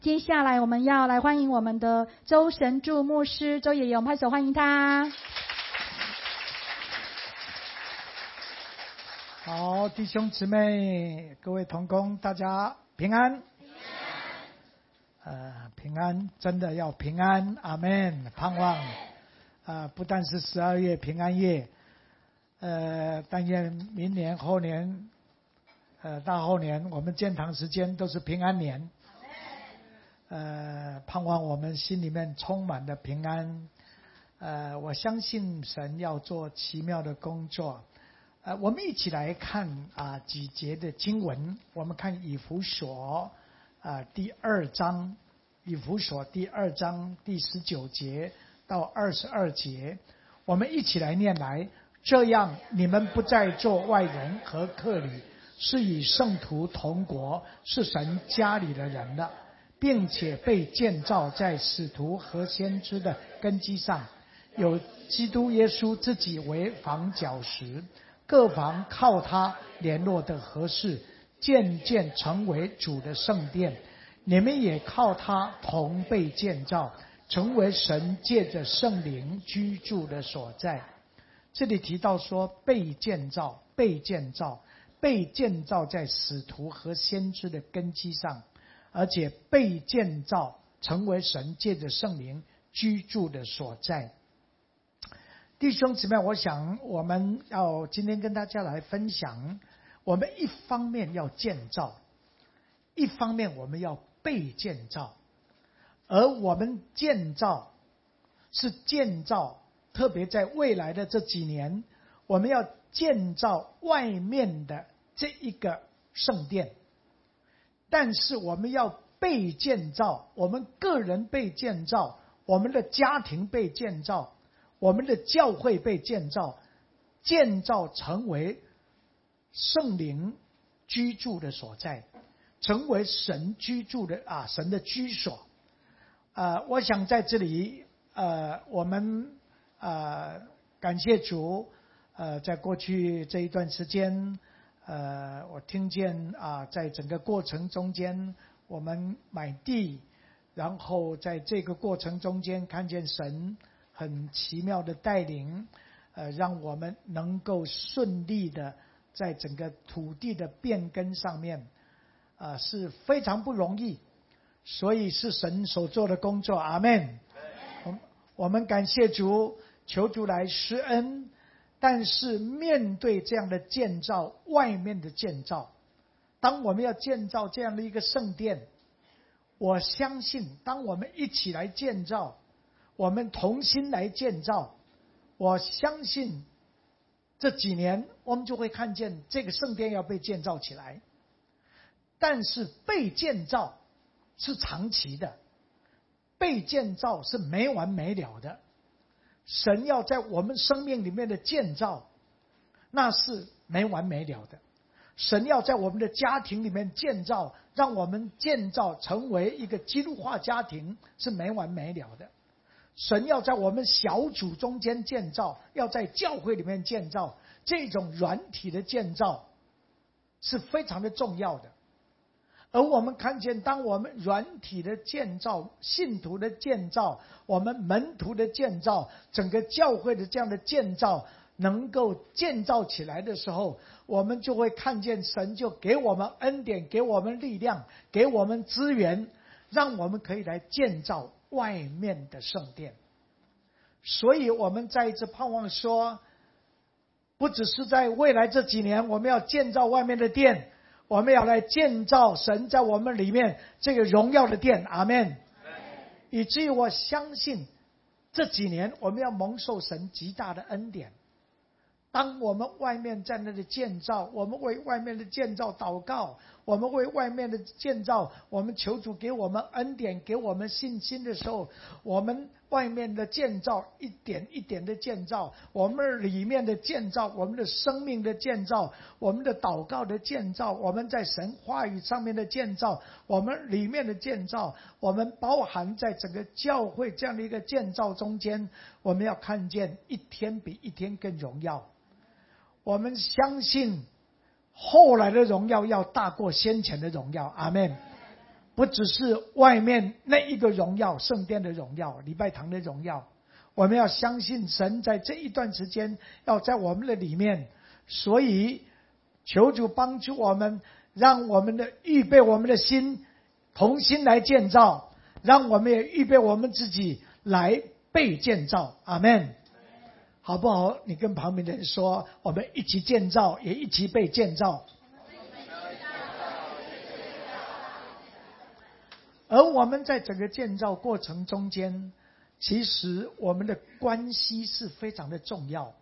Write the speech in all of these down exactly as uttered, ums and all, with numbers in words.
接下来我们要来欢迎我们的周神助牧师周爷爷，我们拍手欢迎他。 好，弟兄姊妹，各位同工，大家平安。 平安。 呃，平安，真的要平安，阿们，盼望。呃，不但是十二月平安夜，呃，但愿明年、后年，呃，大后年，我们建堂时间都是平安年。呃，盼望我们心里面充满了平安。呃，我相信神要做奇妙的工作。呃，我们一起来看啊、呃、几节的经文。我们看以弗所啊、呃、第二章，以弗所第二章第十九节到二十二节，我们一起来念来。这样，你们不再做外人和客旅，是与圣徒同国，是神家里的人了，并且被建造在使徒和先知的根基上，有基督耶稣自己为房角石，各房靠他联络的合适，渐渐成为主的圣殿。你们也靠他同被建造，成为神借着圣灵居住的所在。这里提到说被建造，被建造，被建造在使徒和先知的根基上，而且被建造成为神借着圣灵居住的所在。弟兄姊妹，我想我们要今天跟大家来分享，我们一方面要建造，一方面我们要被建造。而我们建造是建造，特别在未来的这几年，我们要建造外面的这一个圣殿。但是我们要被建造，我们个人被建造，我们的家庭被建造，我们的教会被建造，建造成为圣灵居住的所在，成为神居住的啊神的居所。呃，我想在这里，呃，我们呃感谢主，呃，在过去这一段时间，呃，我听见啊，在整个过程中间，我们买地，然后在这个过程中间看见神很奇妙的带领，呃，让我们能够顺利的在整个土地的变更上面，啊、呃，是非常不容易。所以是神所做的工作，阿们。我们感谢主，求主来施恩。但是面对这样的建造，外面的建造，当我们要建造这样的一个圣殿，我相信当我们一起来建造，我们同心来建造，我相信这几年我们就会看见这个圣殿要被建造起来。但是被建造是长期的，被建造是没完没了的。神要在我们生命里面的建造，那是没完没了的。神要在我们的家庭里面建造，让我们建造成为一个基督化家庭，是没完没了的。神要在我们小组中间建造，要在教会里面建造，这种软体的建造是非常的重要的。而我们看见，当我们软体的建造、信徒的建造、我们门徒的建造、整个教会的这样的建造能够建造起来的时候，我们就会看见神就给我们恩典，给我们力量，给我们资源，让我们可以来建造外面的圣殿。所以我们再一次盼望说，不只是在未来这几年我们要建造外面的殿，我们要来建造神在我们里面这个荣耀的殿，阿们。以至于我相信这几年我们要蒙受神极大的恩典。当我们外面在那里建造，我们为外面的建造祷告，我们为外面的建造，我们求主给我们恩典，给我们信心的时候，我们外面的建造一点一点的建造，我们里面的建造，我们的生命的建造，我们的祷告的建造，我们在神话语上面的建造，我们里面的建造，我们包含在整个教会这样的一个建造中间，我们要看见一天比一天更荣耀。我们相信后来的荣耀要大过先前的荣耀，阿们。不不只是外面那一个荣耀，圣殿的荣耀，礼拜堂的荣耀，我们要相信神在这一段时间要在我们的里面，所以求主帮助我们，让我们的预备我们的心，同心来建造，让我们也预备我们自己来被建造。阿们，好不好？你跟旁边的人说，我们一起建造，也一起被建造。而我们在整个建造过程中间，其实我们的关系是非常的重要。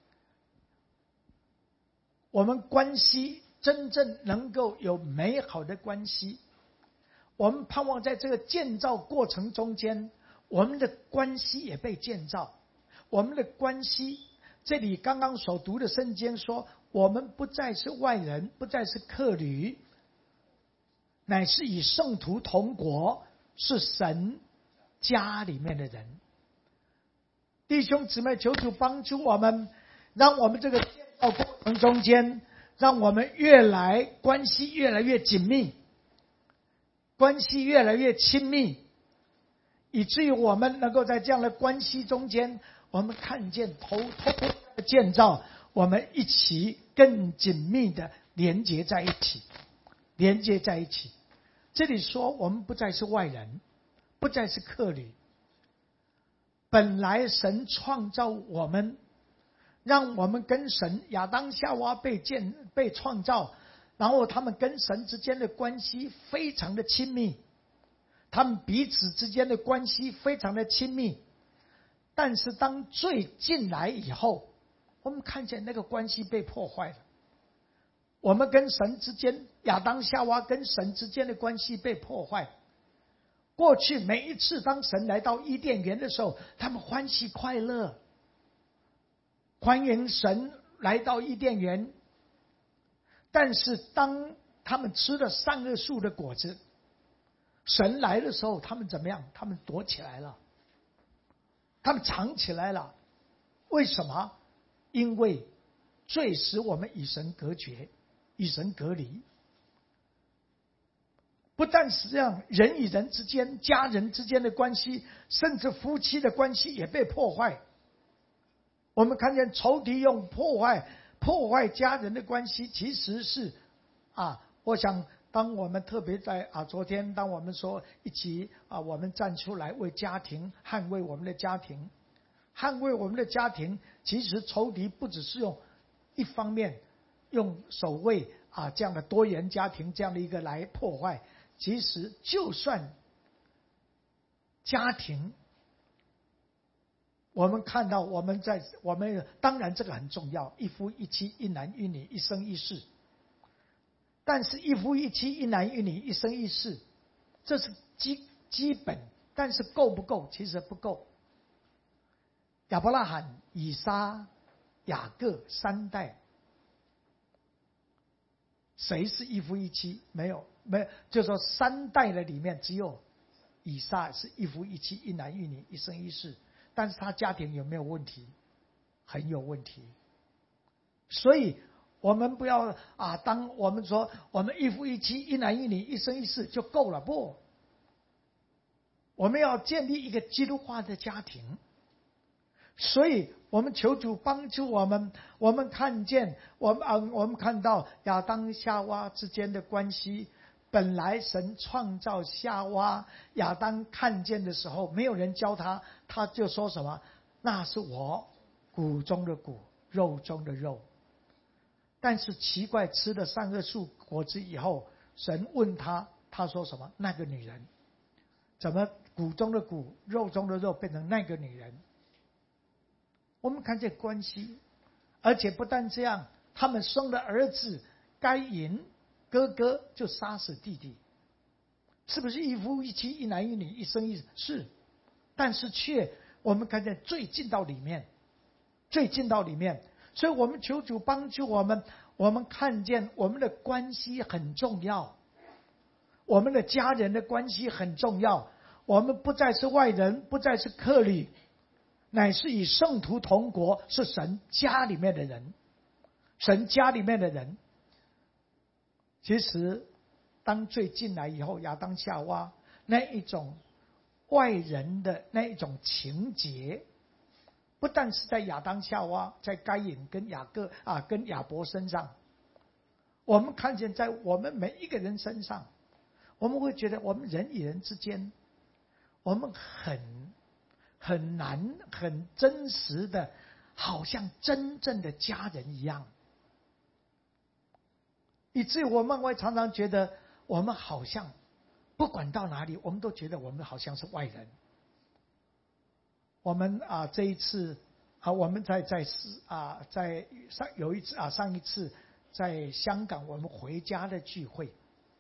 我们关系真正能够有美好的关系，我们盼望在这个建造过程中间，我们的关系也被建造。我们的关系，这里刚刚所读的圣经说，我们不再是外人，不再是客旅，乃是与圣徒同国，是神家里面的人。弟兄姊妹，求主帮助我们，让我们这个建造过程中间，让我们越来关系越来越紧密，关系越来越亲密，以至于我们能够在这样的关系中间，我们看见头头的建造，我们一起更紧密的连接在一起，连接在一起。这里说我们不再是外人，不再是客旅。本来神创造我们，让我们跟神，亚当夏娃被建被创造，然后他们跟神之间的关系非常的亲密，他们彼此之间的关系非常的亲密。但是当罪进来以后，我们看见那个关系被破坏了。我们跟神之间，亚当夏娃跟神之间的关系被破坏。过去每一次当神来到伊甸园的时候，他们欢喜快乐，欢迎神来到伊甸园。但是当他们吃了善恶树的果子，神来的时候，他们怎么样？他们躲起来了，他们藏起来了。为什么？因为罪使我们与神隔绝，与神隔离。不但是这样，人与人之间、家人之间的关系，甚至夫妻的关系也被破坏。我们看见仇敌用破坏破坏家人的关系，其实是啊，我想当我们特别在啊昨天，当我们说一起啊，我们站出来为家庭捍卫我们的家庭，捍卫我们的家庭，其实仇敌不只是用一方面用守卫啊这样的多元家庭这样的一个来破坏。其实就算家庭，我们看到我们在我们当然这个很重要，一夫一妻一男一女一生一世。但是一夫一妻一男一女一生一世，这是基基本，但是够不够？其实不够。亚伯拉罕、以撒、雅各三代，谁是一夫一妻？没有。没有，就说三代的里面只有以撒是一夫一妻一男一女一生一世，但是他家庭有没有问题？很有问题。所以我们不要啊，当我们说我们一夫一妻一男一女一生一世就够了，不，我们要建立一个基督化的家庭。所以我们求主帮助我们，我们看见我们、啊、我们看到亚当夏娃之间的关系。本来神创造夏娃，亚当看见的时候，没有人教他，他就说什么？那是我骨中的骨，肉中的肉。但是奇怪，吃了善恶树果子以后，神问他，他说什么？那个女人。怎么骨中的骨，肉中的肉变成那个女人？我们看见关系，而且不但这样，他们生了儿子该隐。哥哥就杀死弟弟，是不是一夫一妻一男一女一生一世？是，但是却我们看见罪进到里面，罪进到里面，所以我们求主帮助我们，我们看见我们的关系很重要，我们的家人的关系很重要，我们不再是外人，不再是客旅，乃是与圣徒同国，是神家里面的人，神家里面的人。其实当罪进来以后，亚当夏娃那一种外人的那一种情节，不但是在亚当夏娃，在该隐跟雅各啊跟亚伯身上，我们看见在我们每一个人身上，我们会觉得我们人与人之间，我们很很难很真实的，好像真正的家人一样，以至于我们会常常觉得我们好像不管到哪里，我们都觉得我们好像是外人。我们啊这一次啊我们在在啊在上有一次啊上一次在香港我们回家的聚会，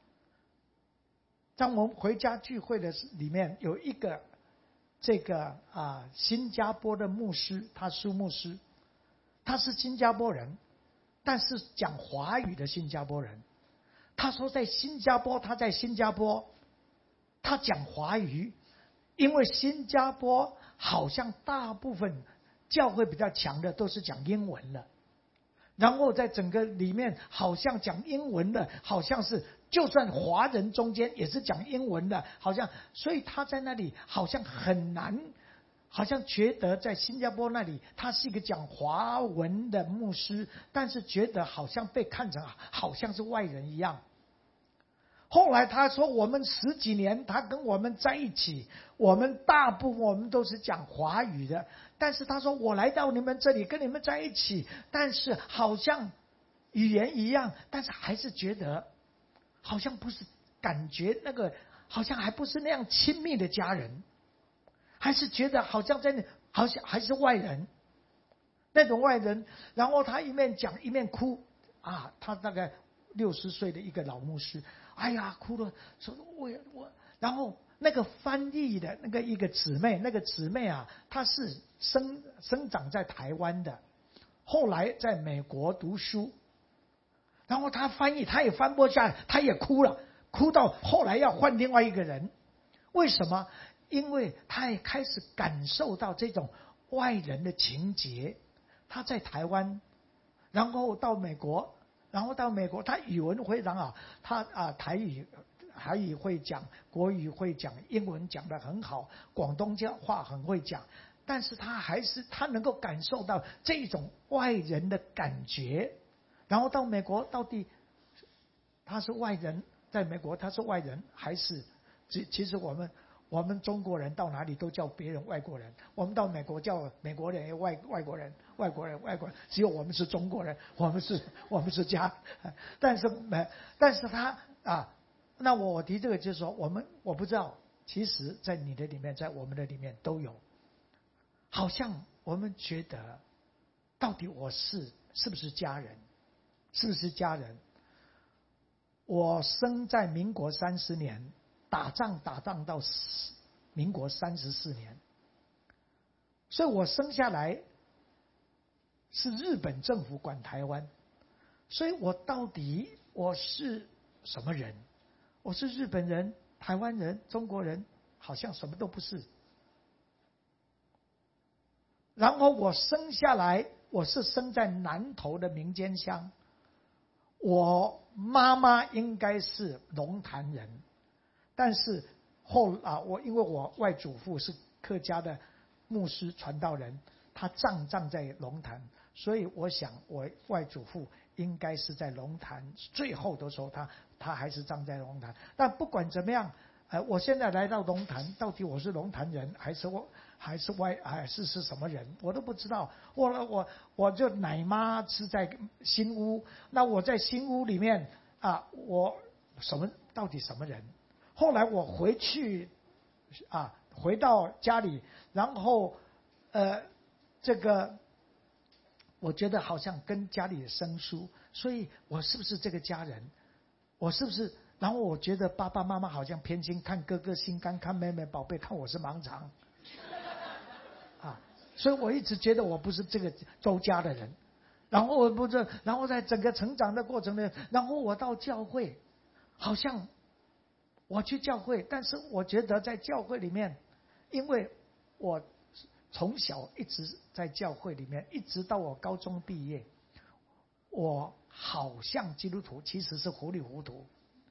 当我们回家聚会的里面有一个这个啊新加坡的牧师，他苏牧师，他是新加坡人，但是讲华语的新加坡人。他说在新加坡，他在新加坡，他讲华语，因为新加坡好像大部分教会比较强的都是讲英文的，然后在整个里面好像讲英文的，好像是就算华人中间也是讲英文的，好像所以他在那里好像很难，好像觉得在新加坡那里他是一个讲华文的牧师，但是觉得好像被看成好像是外人一样。后来他说我们十几年他跟我们在一起，我们大部分我们都是讲华语的，但是他说我来到你们这里跟你们在一起，但是好像语言一样，但是还是觉得好像不是，感觉那个好像还不是那样亲密的家人，还是觉得好像在那好像还是外人，那种外人。然后他一面讲一面哭啊，他大概六十岁的一个老牧师，哎呀哭了，说我我，然后那个翻译的那个一个姊妹，那个姊妹啊，她是生生长在台湾的，后来在美国读书，然后她翻译，她也翻不下来，她也哭了，哭到后来要换另外一个人。为什么？因为她也开始感受到这种外人的情节。她在台湾，然后到美国。然后到美国，他语文非常好，他啊台语、台语会讲，国语会讲，英文讲得很好，广东话很会讲，但是他还是他能够感受到这种外人的感觉。然后到美国，到底他是外人，在美国他是外人，还是其其实我们我们中国人到哪里都叫别人外国人，我们到美国叫美国人外外国人。外国人，外国人，只有我们是中国人，我们是，我们是家。但是，但是他啊，那我我提这个就是说，我们我不知道，其实，在你的里面，在我们的里面都有，好像我们觉得，到底我是是不是家人？是不是家人？我生在民国三十年，打仗打仗到民国三十四年，所以我生下来。是日本政府管台湾，所以我到底我是什么人？我是日本人、台湾人、中国人，好像什么都不是。然后我生下来，我是生在南投的民间乡，我妈妈应该是龙潭人，但是后啊，我因为我外祖父是客家的牧师传道人，他葬葬在龙潭。所以我想，我外祖父应该是在龙潭最后的时候，他他还是葬在龙潭。但不管怎么样，呃，我现在来到龙潭，到底我是龙潭人，还是我还是外还是是什么人，我都不知道。我我我就奶妈是在新屋，那我在新屋里面啊，我什么到底什么人？后来我回去啊，回到家里，然后呃，这个。我觉得好像跟家里生疏，所以我是不是这个家人？我是不是？然后我觉得爸爸妈妈好像偏心，看哥哥心肝，看妹妹宝贝，看我是盲肠，啊，所以我一直觉得我不是这个周家的人。然后我不是，然后在整个成长的过程里，然后我到教会，好像我去教会，但是我觉得在教会里面，因为我。从小一直在教会里面，一直到我高中毕业，我好像基督徒，其实是糊里糊涂。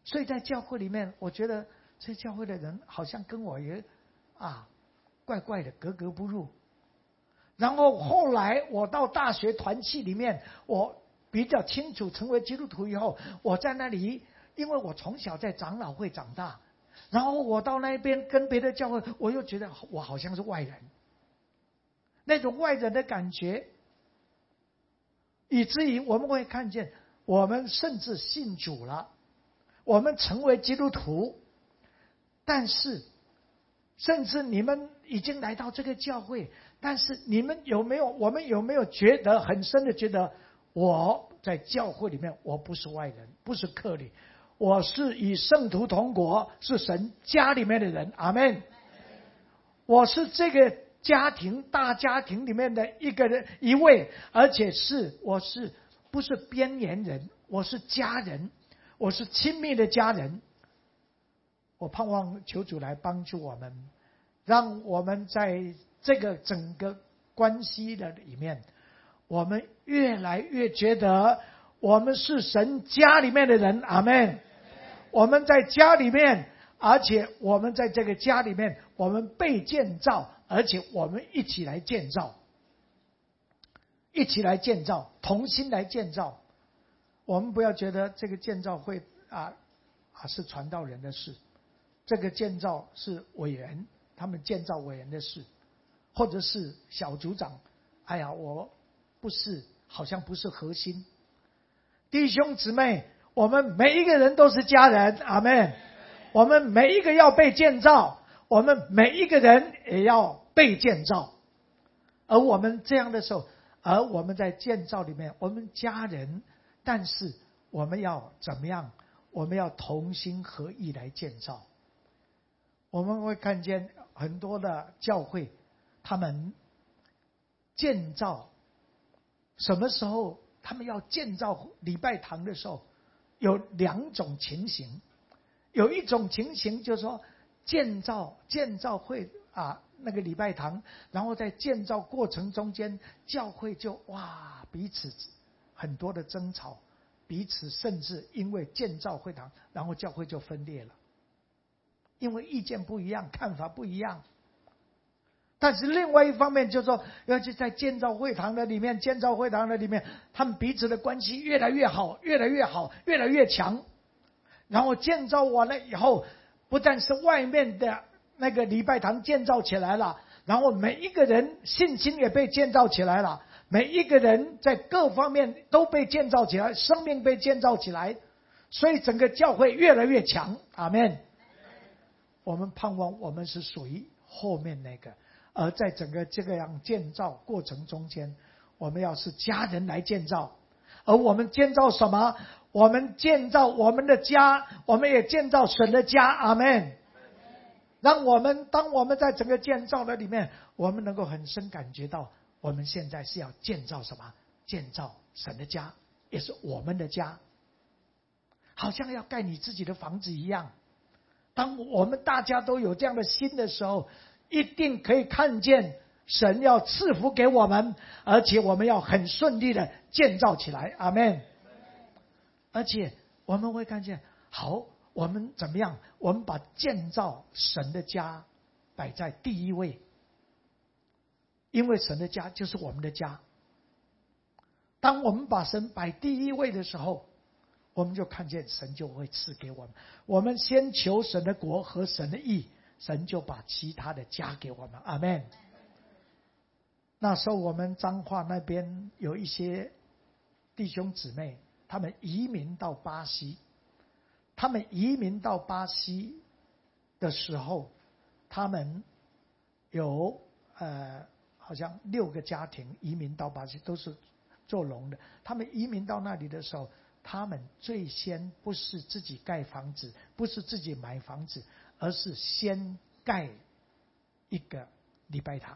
所以在教会里面，我觉得这教会的人好像跟我也啊怪怪的，格格不入。然后后来我到大学团契里面，我比较清楚成为基督徒以后，我在那里，因为我从小在长老会长大，然后我到那边跟别的教会，我又觉得我好像是外人，那种外人的感觉，以至于我们会看见，我们甚至信主了，我们成为基督徒，但是甚至你们已经来到这个教会，但是你们有没有，我们有没有觉得很深的觉得，我在教会里面我不是外人，不是客旅，我是与圣徒同国，是神家里面的人，阿们。我是这个家庭大家庭里面的一个人一位，而且是我是不是边缘人，我是家人，我是亲密的家人。我盼望求主来帮助我们，让我们在这个整个关系的里面，我们越来越觉得我们是神家里面的人，阿们。我们在家里面，而且我们在这个家里面，我们被建造，而且我们一起来建造，一起来建造，同心来建造。我们不要觉得这个建造会啊啊是传道人的事，这个建造是委员，他们建造委员的事，或者是小组长，哎呀，我不是，好像不是核心。弟兄姊妹，我们每一个人都是家人，阿们。我们每一个要被建造，我们每一个人也要被建造。而我们这样的时候，而我们在建造里面，我们家人，但是我们要怎么样？我们要同心合意来建造。我们会看见很多的教会，他们建造，什么时候他们要建造礼拜堂的时候，有两种情形。有一种情形就是说，建造建造会啊那个礼拜堂，然后在建造过程中间，教会就哇彼此很多的争吵，彼此甚至因为建造会堂，然后教会就分裂了，因为意见不一样，看法不一样。但是另外一方面就是说，要去在建造会堂的里面，建造会堂的里面，他们彼此的关系越来越好，越来越好，越来越强。然后建造完了以后，不但是外面的那个礼拜堂建造起来了，然后每一个人信心也被建造起来了，每一个人在各方面都被建造起来，生命被建造起来，所以整个教会越来越强，阿们。我们盼望我们是属于后面那个，而在整个这个样建造过程中间，我们要是家人来建造，而我们建造什么？我们建造我们的家，我们也建造神的家，阿们。让我们当我们在整个建造的里面，我们能够很深感觉到，我们现在是要建造什么？建造神的家，也是我们的家，好像要盖你自己的房子一样。当我们大家都有这样的心的时候，一定可以看见神要赐福给我们，而且我们要很顺利的建造起来，阿们。而且我们会看见，好，我们怎么样？我们把建造神的家摆在第一位，因为神的家就是我们的家。当我们把神摆第一位的时候，我们就看见神就会赐给我们。我们先求神的国和神的义，神就把其他的加给我们，阿们。那时候我们彰化那边有一些弟兄姊妹，他们移民到巴西。他们移民到巴西的时候，他们有呃好像六个家庭移民到巴西，都是做农的。他们移民到那里的时候，他们最先不是自己盖房子，不是自己买房子，而是先盖一个礼拜堂。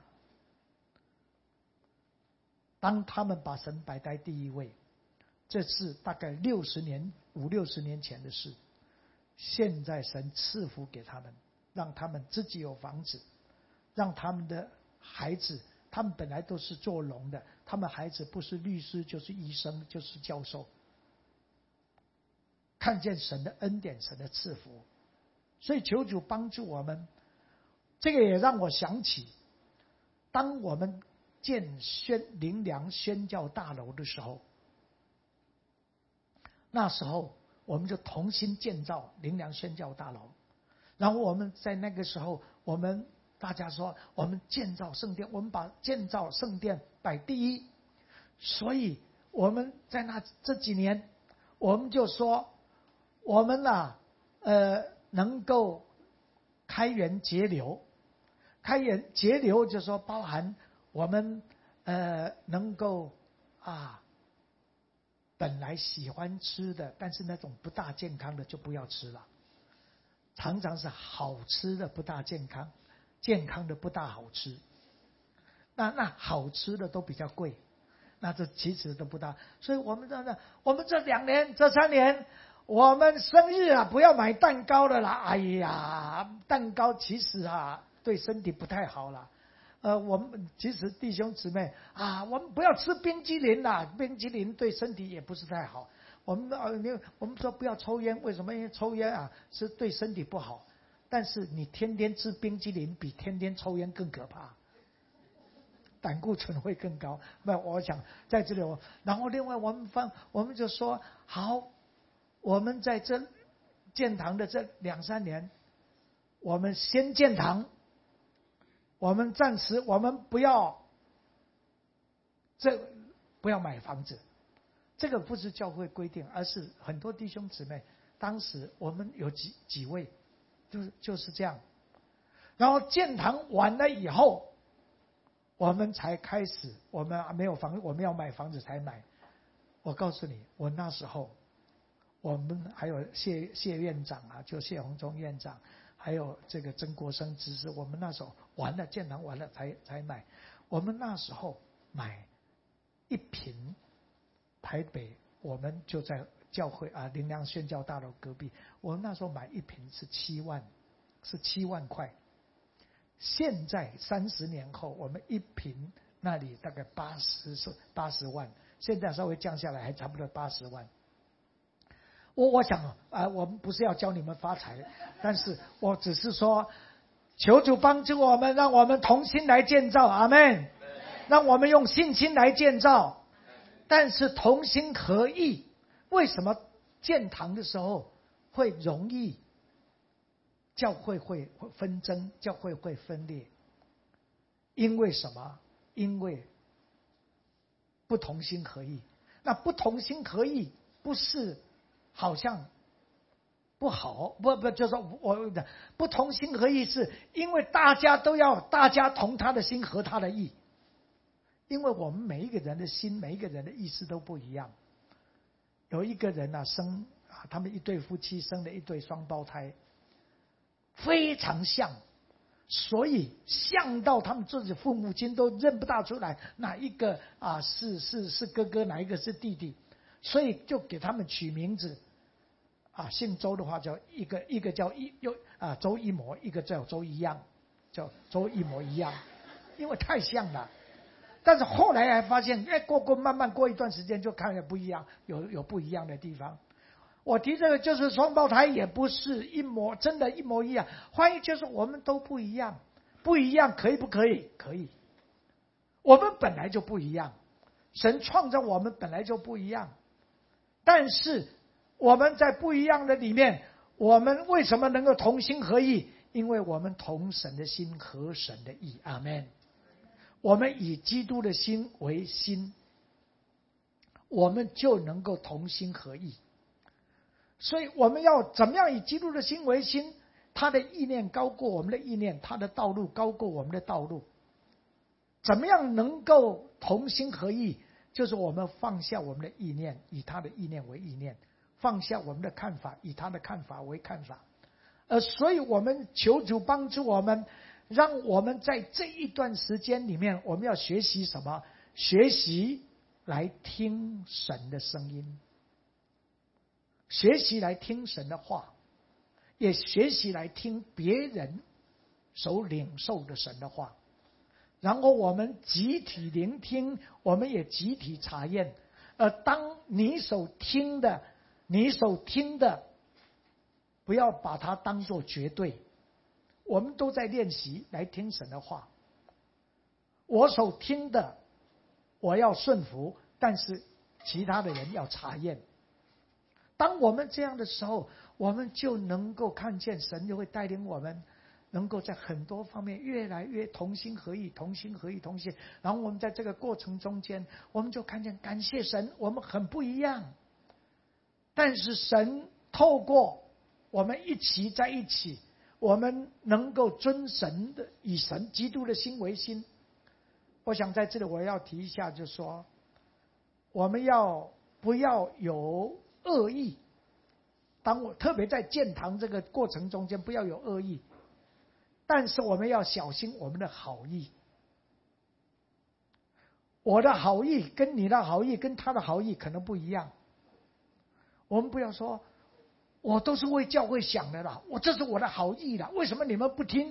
当他们把神摆在第一位，这是大概六十年、五六十年前的事。现在神赐福给他们，让他们自己有房子，让他们的孩子，他们本来都是做农的，他们孩子不是律师就是医生就是教授。 看见神的恩典，神的赐福。所以求主帮助我们。这个也让我想起，当我们建宣灵粮宣教大楼的时候，那时候我们就同心建造灵粮宣教大楼。然后我们在那个时候，我们大家说我们建造圣殿，我们把建造圣殿摆第一。所以我们在那这几年，我们就说我们啊，呃，能够开源节流。开源节流就是说包含我们呃能够啊，本来喜欢吃的，但是那种不大健康的就不要吃了。常常是好吃的不大健康，健康的不大好吃。那那好吃的都比较贵，那这其实都不大。所以我们这呢，我们这两年、这三年，我们生日啊，不要买蛋糕了啦。哎呀，蛋糕其实啊，对身体不太好啦。呃，我们其实弟兄姊妹啊，我们不要吃冰激凌啦，冰激凌对身体也不是太好。我们呃，我们说不要抽烟，为什么？因为抽烟啊是对身体不好。但是你天天吃冰激凌，比天天抽烟更可怕，胆固醇会更高。那我想在这里我，然后另外我们放，我们就说好，我们在这建堂的这两三年，我们先建堂，我们暂时我们不要这不要买房子。这个不是教会规定，而是很多弟兄姊妹，当时我们有几几位，就是就是这样。然后建堂完了以后，我们才开始，我们没有房，我们要买房子才买。我告诉你，我那时候，我们还有谢谢院长啊，就谢宏忠院长，还有这个曾国生执事，我们那时候完了建堂完了才才买。我们那时候买一坪。台北，我们就在教会啊灵粮宣教大楼隔壁。我们那时候买一坪是七万，是七万块。现在三十年后，我们一坪那里大概八十是八十万，现在稍微降下来，还差不多八十万。我我想啊，我们不是要教你们发财，但是我只是说，求主帮助我们，让我们同心来建造，阿们。让我们用信心来建造。但是同心合意，为什么建堂的时候会容易教会会纷争，教会会分裂？因为什么？因为不同心合意。那不同心合意不是好像不好，不不就是我不同心合意，是因为大家都要大家同他的心合他的意。因为我们每一个人的心，每一个人的意思都不一样。有一个人啊生啊，他们一对夫妻生了一对双胞胎，非常像，所以像到他们自己父母亲都认不大出来，哪一个啊是是是哥哥，哪一个是弟弟，所以就给他们取名字。啊，姓周的话叫一个一个叫一又啊周一模，一个叫周一样，叫周一模一样，因为太像了。但是后来还发现，哎，过过慢慢过一段时间就看着不一样，有有不一样的地方。我提这个就是双胞胎也不是一模真的一模一样，换言就是我们都不一样，不一样可以不可以？可以。我们本来就不一样，神创造我们本来就不一样，但是我们在不一样的里面，我们为什么能够同心合意？因为我们同神的心合神的意，阿们。我们以基督的心为心，我们就能够同心合意。所以我们要怎么样以基督的心为心？他的意念高过我们的意念，他的道路高过我们的道路。怎么样能够同心合意？就是我们放下我们的意念，以他的意念为意念；放下我们的看法，以他的看法为看法。呃，所以我们求主帮助我们。让我们在这一段时间里面，我们要学习什么？学习来听神的声音，学习来听神的话，也学习来听别人所领受的神的话。然后我们集体聆听，我们也集体查验。而当你所听的你所听的不要把它当作绝对。我们都在练习来听神的话。我所听的我要顺服，但是其他的人要查验。当我们这样的时候，我们就能够看见神就会带领我们，能够在很多方面越来越同心合意，同心合意，同心。然后我们在这个过程中间，我们就看见感谢神，我们很不一样。但是神透过我们一起在一起，我们能够尊神的，以神基督的心为心。我想在这里我要提一下，就是说我们要不要有恶意。当我特别在建堂这个过程中间，不要有恶意，但是我们要小心我们的好意。我的好意跟你的好意跟他的好意可能不一样。我们不要说我都是为教会想的啦，我这是我的好意啦，为什么你们不听？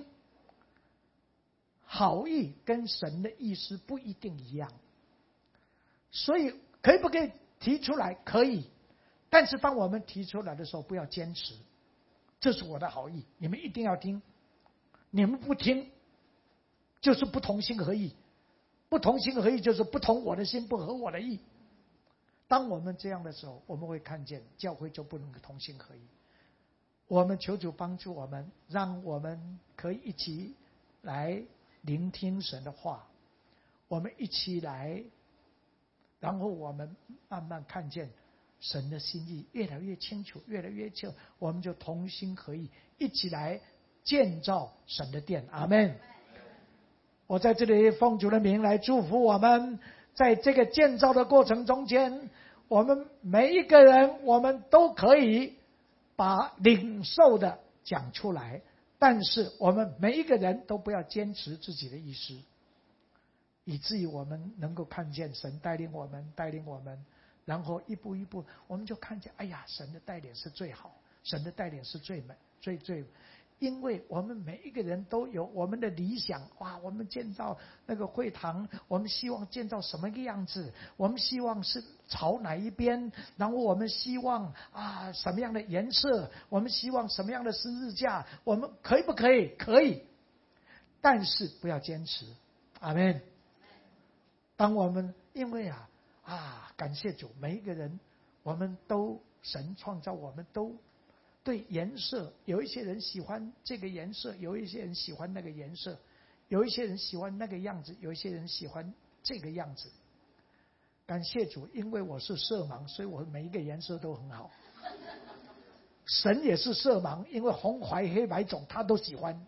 好意跟神的意思不一定一样，所以可以不可以提出来？可以，但是当我们提出来的时候，不要坚持。这是我的好意，你们一定要听。你们不听，就是不同心合意。不同心合意就是不同我的心，不合我的意。当我们这样的时候，我们会看见教会就不能同心合意。我们求主帮助我们，让我们可以一起来聆听神的话，我们一起来，然后我们慢慢看见神的心意越来越清楚，越来越清楚，我们就同心合意，一起来建造神的殿。阿们。我在这里奉主的名来祝福我们，在这个建造的过程中间，我们每一个人，我们都可以把领受的讲出来，但是我们每一个人都不要坚持自己的意思，以至于我们能够看见神带领我们，带领我们，然后一步一步，我们就看见，哎呀，神的带领是最好，神的带领是最美，最最。因为我们每一个人都有我们的理想，哇！我们建造那个会堂，我们希望建造什么个样子？我们希望是朝哪一边？然后我们希望啊什么样的颜色？我们希望什么样的十字架？我们可以不可以？可以，但是不要坚持。阿们。当我们因为啊啊感谢主，每一个人我们都神创造我们都。对颜色，有一些人喜欢这个颜色，有一些人喜欢那个颜色，有一些人喜欢那个样子，有一些人喜欢这个样子。感谢主，因为我是色盲，所以我每一个颜色都很好。神也是色盲，因为红白黑白种他都喜欢。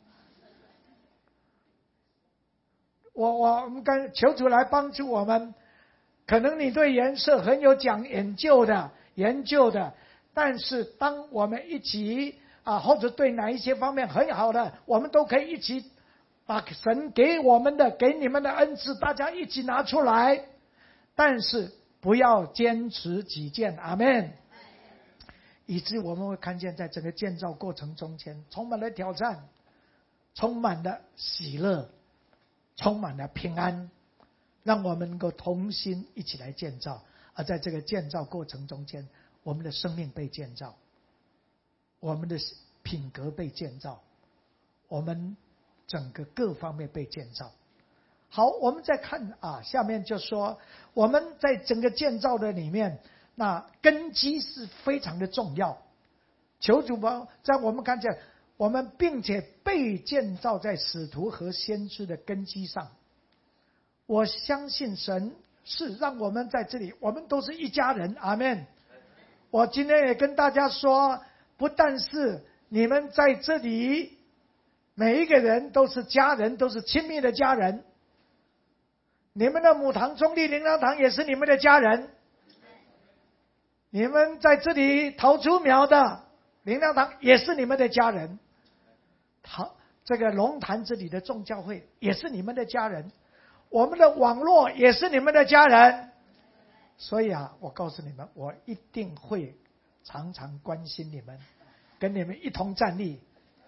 我我我们跟求主来帮助我们，可能你对颜色很有讲研究的研究的。但是当我们一起啊，或者对哪一些方面很好的，我们都可以一起把神给我们的、给你们的恩赐，大家一起拿出来。但是不要坚持己见，阿们。以致我们会看见，在整个建造过程中间，充满了挑战，充满了喜乐，充满了平安，让我们能够同心一起来建造。而在这个建造过程中间，我们的生命被建造，我们的品格被建造，我们整个各方面被建造。好，我们再看啊，下面就说我们在整个建造的里面，那根基是非常的重要。求主帮，在我们看见，我们并且被建造在使徒和先知的根基上。我相信神是让我们在这里，我们都是一家人，阿们。我今天也跟大家说，不但是你们在这里，每一个人都是家人，都是亲密的家人。你们的母堂中立灵粮堂也是你们的家人。你们在这里桃竹苗的灵粮堂也是你们的家人。好，这个龙潭这里的众教会也是你们的家人。我们的网络也是你们的家人。所以啊，我告诉你们，我一定会常常关心你们，跟你们一同站立。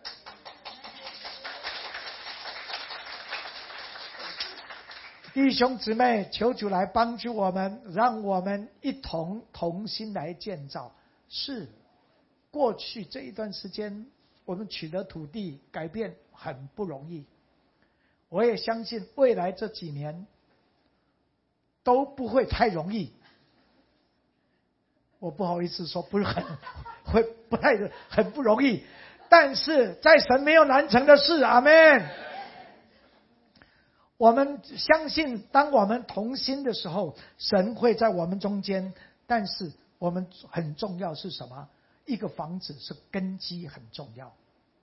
弟兄姊妹，求主来帮助我们，让我们一同同心来建造是过去这一段时间我们取得土地改变很不容易，我也相信未来这几年都不会太容易。我不好意思说不是很会不太很不容易，但是在神没有难成的事，阿们。我们相信当我们同心的时候，神会在我们中间。但是我们很重要是什么？一个房子是根基很重要，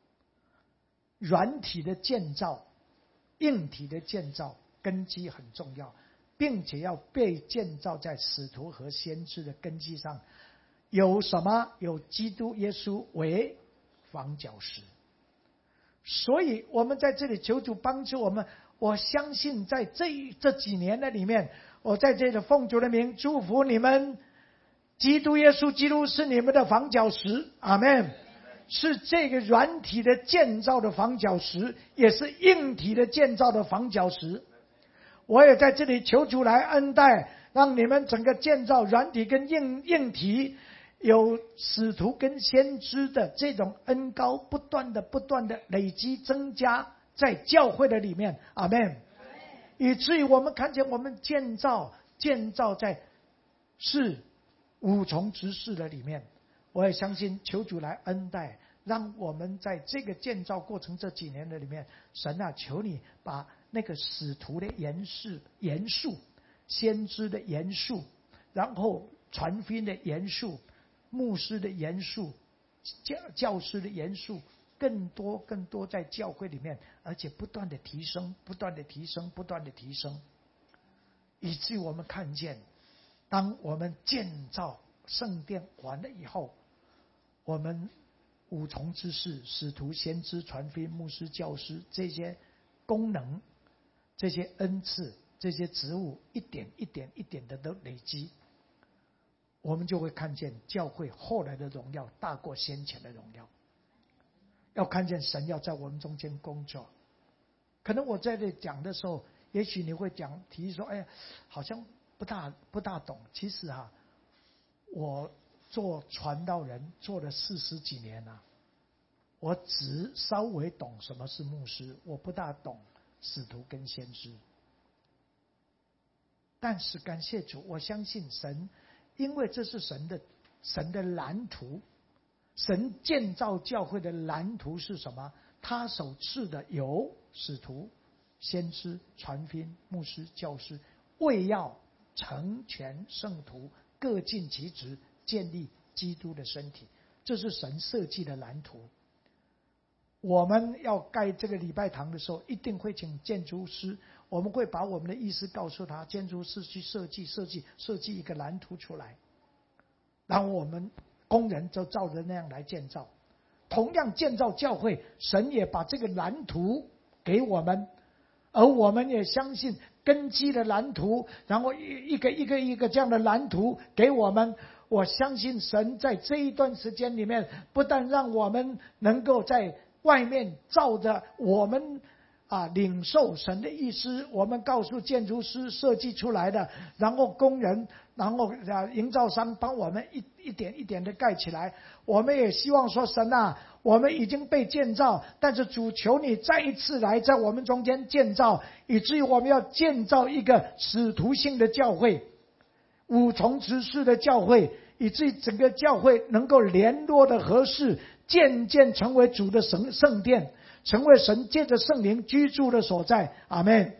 软体的建造、硬体的建造，根基很重要，并且要被建造在使徒和先知的根基上。有什么？有基督耶稣为房角石。所以我们在这里求主帮助我们。我相信在这这几年的里面，我在这里奉主的名祝福你们。基督耶稣基督是你们的房角石，阿们。是这个软体的建造的房角石，也是硬体的建造的房角石。我也在这里求主来恩待，让你们整个建造软体跟硬硬体有使徒跟先知的这种恩膏，不断的不断的累积增加在教会的里面，阿们。以至于我们看见我们建造建造在是五重执事的里面。我也相信求主来恩待，让我们在这个建造过程这几年的里面，神啊，求你把那个使徒的严肃严肃，先知的严肃，然后传福音的严肃，牧师的严肃，教教师的严肃，更多更多在教会里面，而且不断的提升，不断的提升，不断的提升，以至于我们看见，当我们建造圣殿完了以后，我们五重之事，使徒、先知、传福音、牧师、教师，这些功能、这些恩赐、这些职务，一点一点一点的都累积，我们就会看见教会后来的荣耀大过先前的荣耀。要看见神要在我们中间工作。可能我在这讲的时候，也许你会讲提议说，哎呀，好像不大不大懂。其实啊，我做传道人做了四十几年了、啊，我只稍微懂什么是牧师，我不大懂使徒跟先知。但是感谢主，我相信神，因为这是神的神的蓝图，神建造教会的蓝图是什么？他所赐的有使徒、先知、传福音、牧师、教师，为要成全圣徒，各尽其职，建立基督的身体。这是神设计的蓝图。我们要盖这个礼拜堂的时候，一定会请建筑师，我们会把我们的意思告诉他，建筑师去设计设计设计一个蓝图出来，然后我们工人就照着那样来建造。同样建造教会，神也把这个蓝图给我们，而我们也相信根基的蓝图，然后一个一个一个这样的蓝图给我们。我相信神在这一段时间里面，不但让我们能够在外面照着我们啊领受神的意思，我们告诉建筑师设计出来的，然后工人，然后啊营造商帮我们一一点一点的盖起来。我们也希望说，神啊，我们已经被建造，但是主求你再一次来在我们中间建造，以至于我们要建造一个使徒性的教会，五重执事的教会，以至于整个教会能够联络的合适，渐渐成为主的神圣殿，成为神借着圣灵居住的所在。阿们。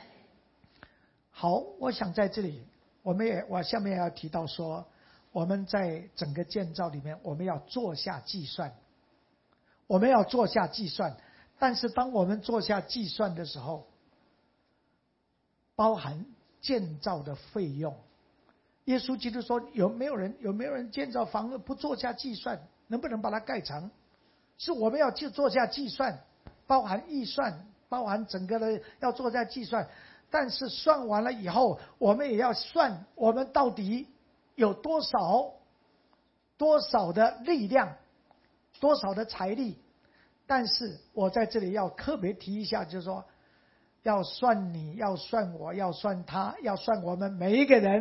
好，我想在这里，我们也我下面要提到说，我们在整个建造里面，我们要做下计算，我们要做下计算。但是当我们做下计算的时候，包含建造的费用。耶稣基督说，有没有人有没有人建造房子不做下计算，能不能把它盖成？是我们要去做下计算，包含预算，包含整个的要做下计算。但是算完了以后，我们也要算我们到底有多少多少的力量，多少的财力。但是我在这里要特别提一下，就是说要算你，要算我，要算他，要算我们每一个人。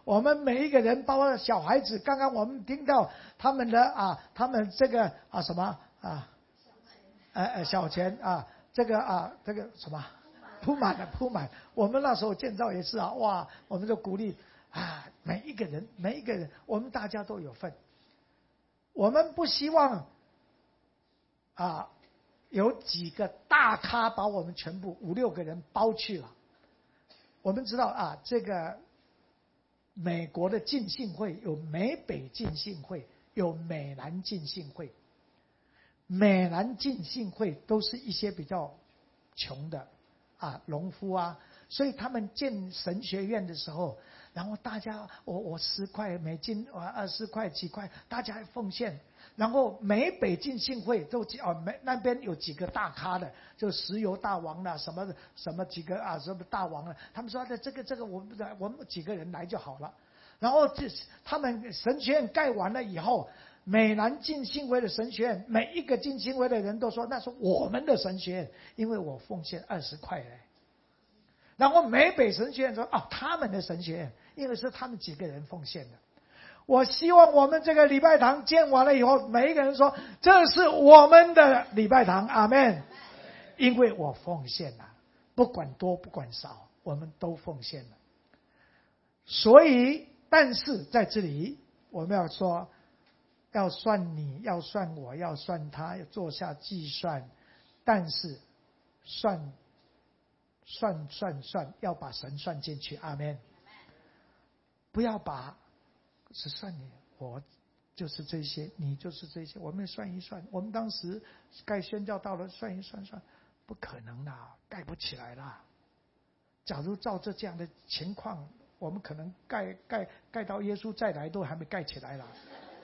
我们每一个人，包括小孩子，刚刚我们听到他们的啊，他们这个啊什么啊，呃呃小钱啊，这个啊这个什么铺满了铺满。我们那时候建造也是啊，哇，我们就鼓励啊，每一个人每一个人，我们大家都有份。我们不希望啊有几个大咖把我们全部五六个人包去了。我们知道啊，这个美国的浸信会有美北浸信会，有美南浸信会。美南浸信会都是一些比较穷的啊农夫啊，所以他们建神学院的时候，然后大家我我十块美金，我二十块几块，大家奉献。然后美北浸信会都哦美那边有几个大咖的，就石油大王啦，什么什么几个啊什么大王了，他们说的这个这个我们我们几个人来就好了。然后这他们神学院盖完了以后，美南浸信会的神学院，每一个浸信会的人都说那是我们的神学院，因为我奉献二十块嘞。然后美北神学院说哦他们的神学院，因为是他们几个人奉献的。我希望我们这个礼拜堂建完了以后，每一个人说这是我们的礼拜堂，阿们。因为我奉献了，不管多不管少，我们都奉献了。所以但是在这里我们要说，要算你，要算我，要算他，要做下计算，但是算算算算要把神算进去，阿们。不要把是算你，我就是这些，你就是这些，我们算一算。我们当时盖宣教道了，算一算算，不可能啦，盖不起来啦。假如照这这样的情况，我们可能盖盖盖到耶稣再来都还没盖起来啦。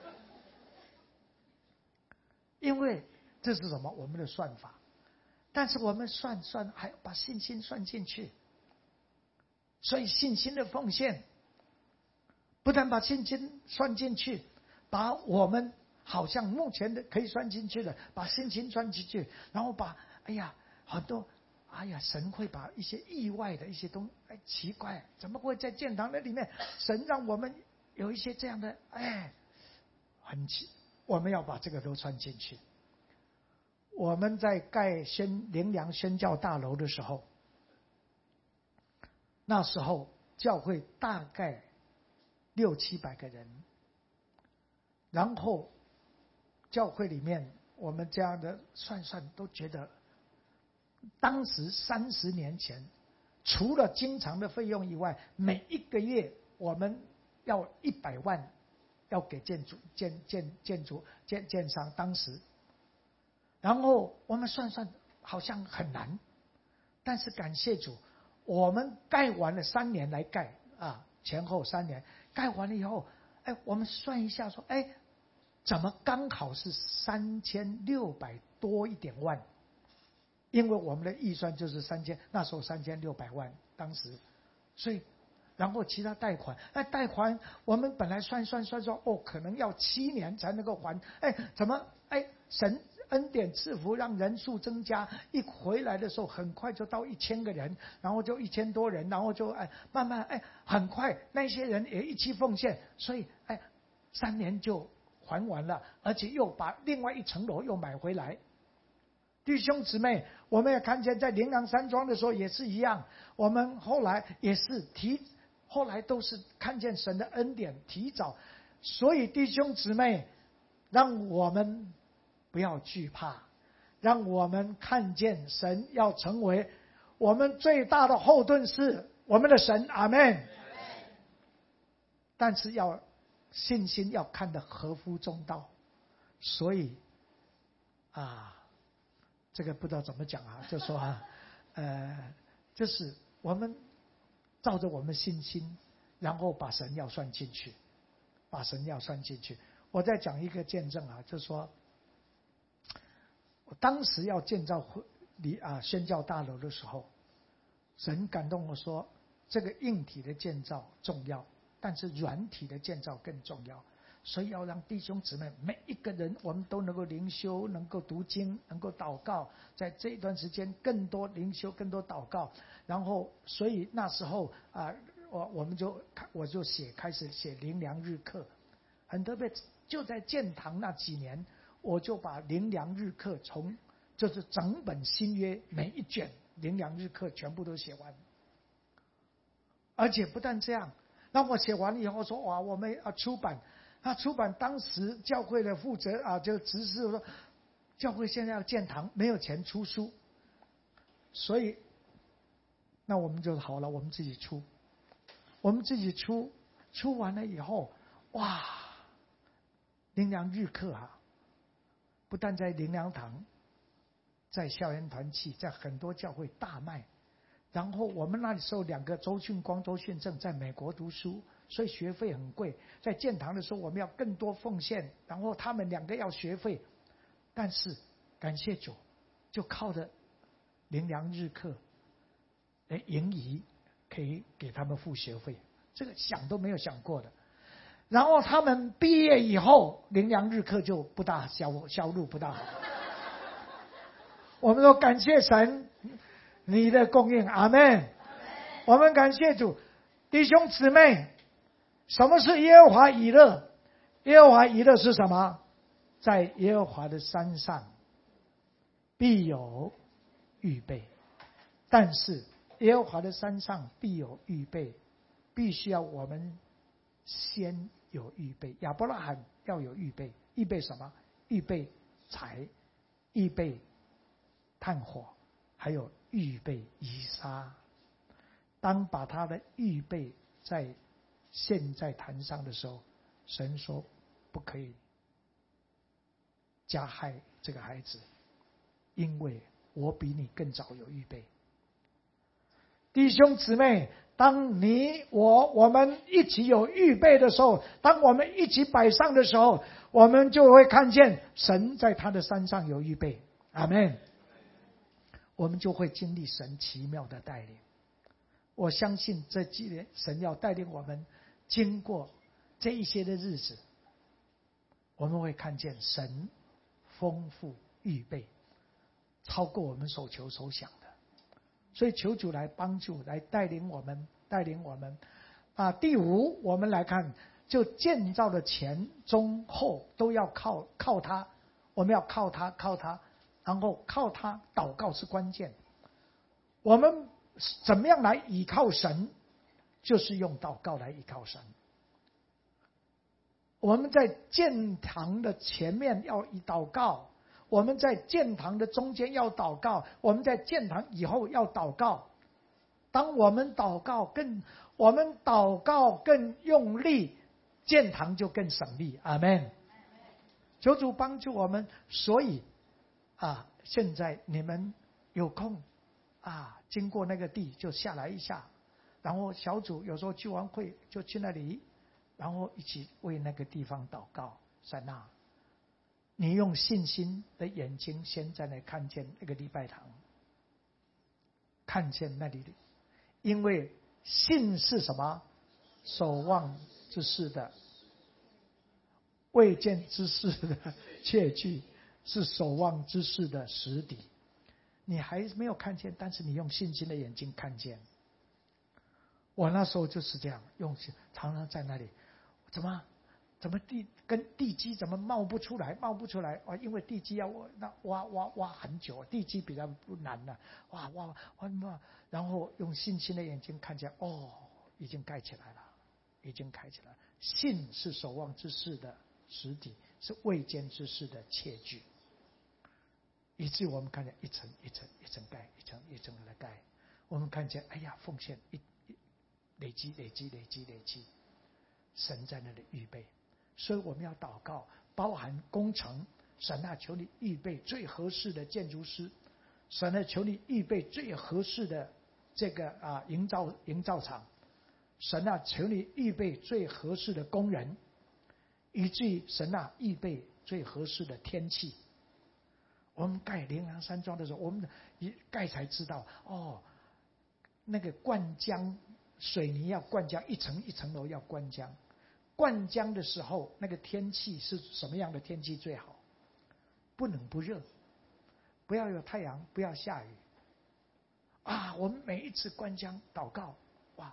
因为这是什么？我们的算法。但是我们算算还把信心算进去，所以信心的奉献。不但把信心算进去，把我们好像目前的可以算进去的，把信心算进去，然后把哎呀很多哎呀神会把一些意外的一些东西，哎奇怪，怎么会在建堂的里面，神让我们有一些这样的哎很奇，我们要把这个都算进去。我们在盖宣灵粮宣教大楼的时候，那时候教会大概六七百个人，然后教会里面我们这样的算算都觉得，当时三十年前，除了经常的费用以外，每一个月我们要一百万，要给建筑建建建筑建建商当时，然后我们算算好像很难，但是感谢主，我们盖完了三年来盖啊，前后三年。盖完了以后，哎，我们算一下说，哎，怎么刚好是三千六百多一点万？因为我们的预算就是三千，那时候三千六百万，当时，所以，然后其他贷款，哎，贷款我们本来算算算说，哦，可能要七年才能够还，哎，怎么，哎，神恩典赐福，让人数增加，一回来的时候很快就到一千个人，然后就一千多人，然后就哎慢慢哎很快那些人也一起奉献，所以哎三年就还完了，而且又把另外一层楼又买回来。弟兄姊妹，我们也看见在灵粮山庄的时候也是一样，我们后来也是提，后来都是看见神的恩典提早，所以弟兄姊妹，让我们不要惧怕，让我们看见神要成为我们最大的后盾是我们的神，阿们。但是要信心要看得合乎中道，所以啊，这个不知道怎么讲啊，就说啊，呃，就是我们照着我们信心，然后把神要算进去，把神要算进去。我再讲一个见证啊，就是说，我当时要建造礼啊宣教大楼的时候，神感动我说，这个硬体的建造重要，但是软体的建造更重要。所以要让弟兄姊妹每一个人，我们都能够灵修，能够读经，能够祷告，在这一段时间更多灵修，更多祷告。然后，所以那时候啊， 我我们就我就写开始写灵粮日课，很特别。就在建堂那几年，我就把灵粮日课从就是整本新约每一卷灵粮日课全部都写完。而且不但这样，那我写完以后说哇，我们啊出版，那出版当时教会的负责啊就指示说，教会现在要建堂，没有钱出书，所以那我们就好了，我们自己出，我们自己出，出完了以后，哇，灵粮日课啊，不但在灵粮堂，在校园团契，在很多教会大卖。然后我们那里时候两个周训光、周训正在美国读书，所以学费很贵。在建堂的时候，我们要更多奉献，然后他们两个要学费。但是感谢主，就靠着灵粮日课，哎，盈余可以给他们付学费，这个想都没有想过的。然后他们毕业以后，灵粮日课就不大销销路不大好。我们说感谢神。你的供应，阿们。我们感谢主，弟兄姊妹，什么是耶和华以勒？耶和华以勒是什么？在耶和华的山上必有预备。但是耶和华的山上必有预备，必须要我们先有预备。亚伯拉罕要有预备，预备什么？预备财，预备炭火，还有预备以撒。当把他的预备在献在坛上的时候，神说不可以加害这个孩子，因为我比你更早有预备。弟兄姊妹，当你我我们一起有预备的时候，当我们一起摆上的时候，我们就会看见神在他的山上有预备。阿们。我们就会经历神奇妙的带领。我相信这几年神要带领我们经过这一些的日子，我们会看见神丰富预备，超过我们所求所想的。所以求主来帮助，来带领我们，带领我们。啊，第五，我们来看，就建造的前中后都要靠靠他，我们要靠他，靠他。然后靠他祷告是关键。我们怎么样来依靠神？就是用祷告来依靠神。我们在建堂的前面要以祷告，我们在建堂的中间要祷告，我们在建堂以后要祷告。当我们祷告更，我们祷告更用力，建堂就更省力。阿们。求主帮助我们。所以啊，现在你们有空啊，经过那个地就下来一下，然后小组有时候聚完会就去那里，然后一起为那个地方祷告。在那，你用信心的眼睛先在那看见那个礼拜堂，看见那里，因为信是什么？守望之事的，未见之事的确据。是守望之事的实底，你还没有看见，但是你用信心的眼睛看见。我那时候就是这样，用常常在那里，怎么怎么地跟地基怎么冒不出来，冒不出来啊！因为地基要那挖挖挖很久，地基比较不难了，哇哇哇！然后用信心的眼睛看见，哦，已经盖起来了，已经开起来了。信是守望之事的实底，是未见之事的确据。以至于我们看见一层一层一层盖，一层一层的盖。我们看见，哎呀，奉献一一累积累积累积累积，神在那里预备。所以我们要祷告，包含工程，神啊，求你预备最合适的建筑师，神啊，求你预备最合适的这个啊营造营造厂，神啊，求你预备最合适的工人，以至于神啊，预备最合适的天气。我们盖灵粮山庄的时候，我们一盖才知道，哦，那个灌浆水泥要灌浆，一层一层楼要灌浆。灌浆的时候，那个天气是什么样的天气最好？不冷不热，不要有太阳，不要下雨。啊，我们每一次灌浆祷告，哇，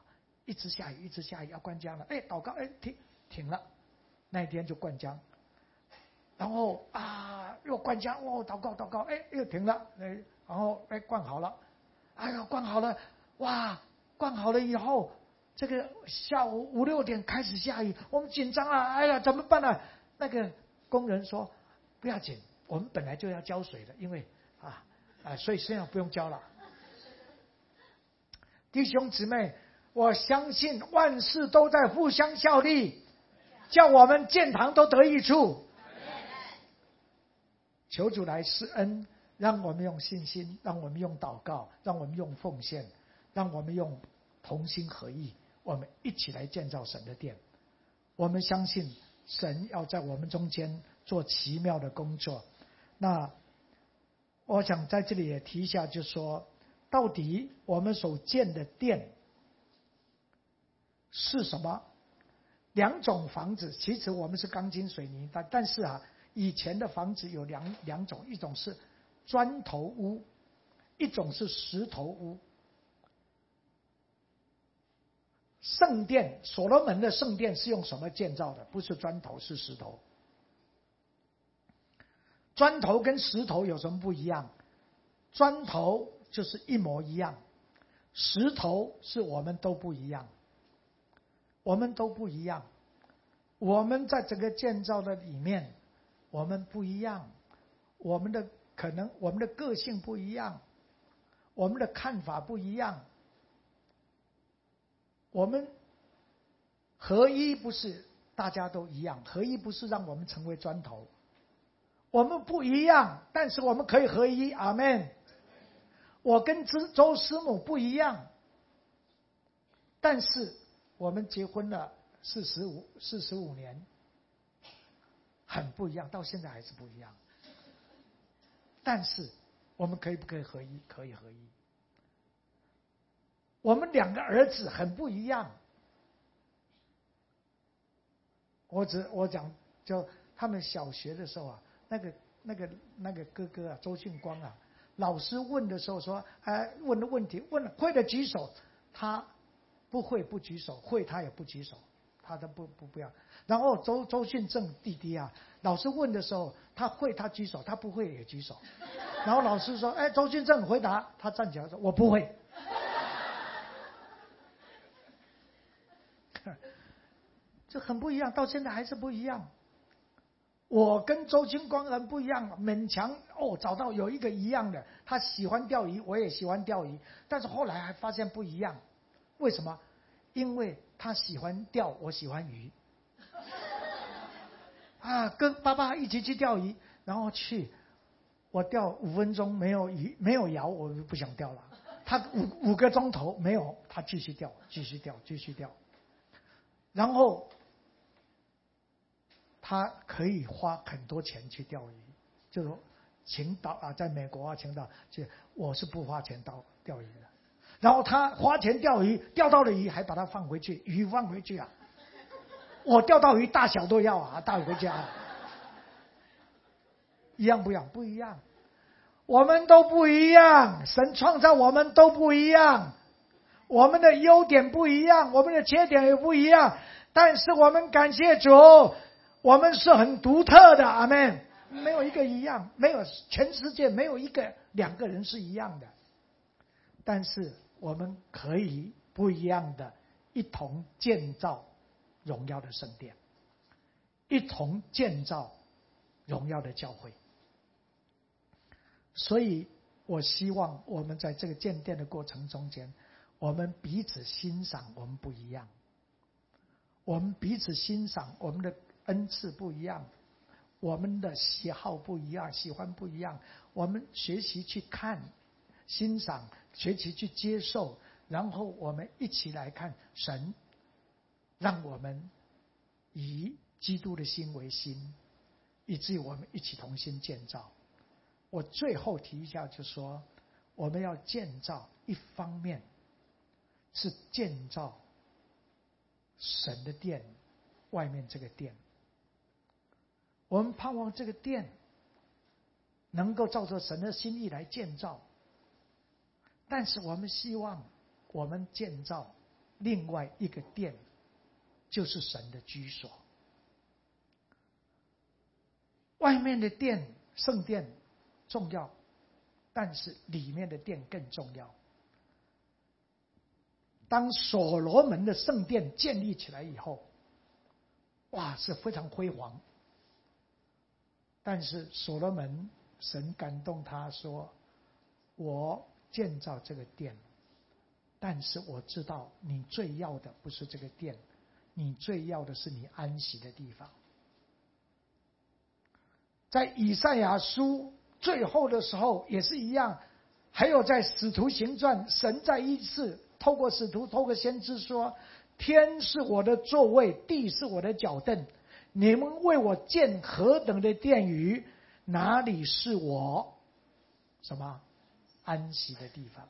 一直下雨，一直下雨，要灌浆了。哎，祷告，哎，停停了，那一天就灌浆。然后啊，又灌浆，哦，祷告祷告，哎，又停了，哎，然后哎灌好了，哎呀，灌好了，哇，灌好了以后，这个下午五六点开始下雨，我们紧张啊，哎呀，怎么办呢？那个工人说不要紧，我们本来就要浇水的，因为啊啊，所以现在不用浇了。弟兄姊妹，我相信万事都在互相效力，叫我们建堂都得益处。求主来施恩，让我们用信心，让我们用祷告，让我们用奉献，让我们用同心合意，我们一起来建造神的殿。我们相信神要在我们中间做奇妙的工作。那我想在这里也提一下，就是说到底我们所建的殿是什么？两种房子，其实我们是钢筋水泥，但但是啊，以前的房子有两两种，一种是砖头屋，一种是石头屋。圣殿，所罗门的圣殿是用什么建造的？不是砖头，是石头。砖头跟石头有什么不一样？砖头就是一模一样，石头是我们都不一样，我们都不一样。我们在整个建造的里面，我们不一样，我们的可能我们的个性不一样，我们的看法不一样。我们合一不是大家都一样，合一不是让我们成为砖头，我们不一样，但是我们可以合一。阿们。我跟周师母不一样，但是我们结婚了四十五四十五年，很不一样，到现在还是不一样。但是我们可以不可以合一？可以合一。我们两个儿子很不一样，我只我讲，就他们小学的时候啊，那个那个那个哥哥啊，周俊光啊，老师问的时候说，哎，问的问题问了会的举手，他不会不举手，会他也不举手，他都不不不要。然后周周俊正弟弟啊，老师问的时候，他会他举手，他不会也举手。然后老师说，哎，周俊正回答，他站起来说，我不会。这很不一样，到现在还是不一样。我跟周金光很不一样，勉强哦找到有一个一样的，他喜欢钓鱼，我也喜欢钓鱼，但是后来还发现不一样。为什么？因为他喜欢钓，我喜欢鱼。啊，跟爸爸一起去钓鱼，然后去，我钓五分钟没有鱼没有摇，我就不想钓了。他五五个钟头没有，他继续钓，继续钓，继续钓。然后他可以花很多钱去钓鱼，就是请导啊，在美国啊，请导，就我是不花钱钓钓鱼的。然后他花钱钓鱼，钓到了鱼还把它放回去，鱼放回去啊。我钓到鱼大小都要啊，带回家啊。一样不一样？不一样。我们都不一样，神创造我们都不一样。我们的优点不一样，我们的缺点也不一样，但是我们感谢主，我们是很独特的。阿们。没有一个一样，没有全世界没有一个两个人是一样的，但是我们可以不一样的一同建造荣耀的圣殿，一同建造荣耀的教会。所以我希望我们在这个建殿的过程中间，我们彼此欣赏我们不一样，我们彼此欣赏我们的恩赐不一样，我们的喜好不一样，喜欢不一样，我们学习去看欣赏，学习去接受，然后我们一起来看神让我们以基督的心为心，以至于我们一起同心建造。我最后提一下，就说我们要建造，一方面是建造神的殿，外面这个殿，我们盼望这个殿能够照着神的心意来建造，但是我们希望我们建造另外一个殿就是神的居所。外面的殿圣殿重要，但是里面的殿更重要。当所罗门的圣殿建立起来以后，哇，是非常辉煌。但是所罗门神感动他说，我建造这个殿，但是我知道你最要的不是这个殿，你最要的是你安息的地方。在以赛亚书最后的时候也是一样，还有在使徒行传，神再一次透过使徒透过先知说，天是我的座位，地是我的脚凳，你们为我建何等的殿宇，哪里是我什么安息的地方。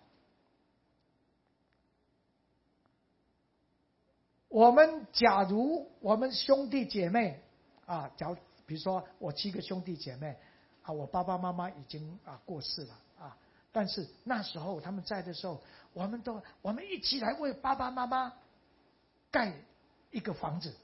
我们假如我们兄弟姐妹啊，假如比如说我七个兄弟姐妹啊，我爸爸妈妈已经啊过世了啊，但是那时候他们在的时候，我们都我们一起来为爸爸妈妈盖一个房子，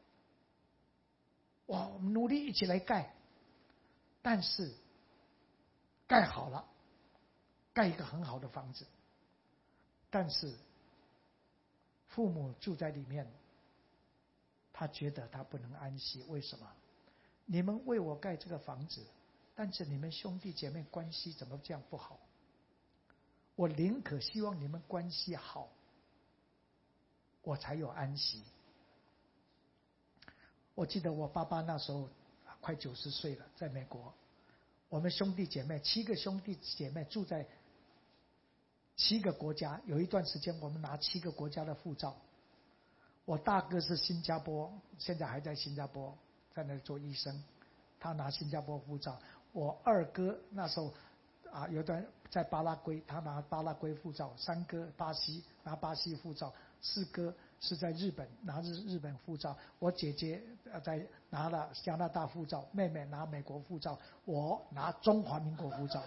哇，我们努力一起来盖，但是盖好了，盖一个很好的房子，但是父母住在里面，他觉得他不能安息。为什么？你们为我盖这个房子，但是你们兄弟姐妹关系怎么这样不好？我宁可希望你们关系好，我才有安息。我记得我爸爸那时候快九十岁了，在美国，我们兄弟姐妹七个兄弟姐妹住在七个国家，有一段时间我们拿七个国家的护照。我大哥是新加坡，现在还在新加坡，在那里做医生，他拿新加坡护照。我二哥那时候啊，有段在巴拉圭，他拿巴拉圭护照。三哥巴西拿巴西护照，四哥是在日本拿日日本护照。我姐姐在拿了加拿大护照，妹妹拿美国护照，我拿中华民国护照。